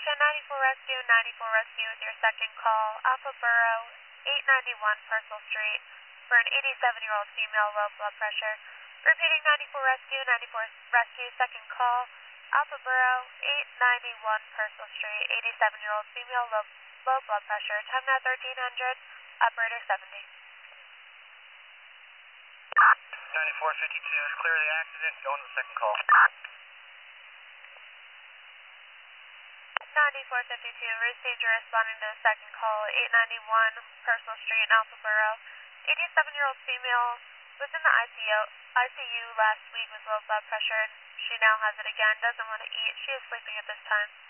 Rescue, 94 Rescue with your second call, Alpha Borough, 891 Purcell Street, for an 87-year-old female, low blood pressure. Repeating 94 Rescue, 94 Rescue, second call, Alpha Borough, 891 Purcell Street, 87-year-old female, low blood pressure. Time now 1300, operator 70. 9452 is clear of the accident, going to the second call. 9452, received your responding to the second call, 891 Purcell Street in Alpha Borough. 87-year-old female was in the ICU last week with low blood pressure. She now has it again, doesn't want to eat. She is sleeping at this time.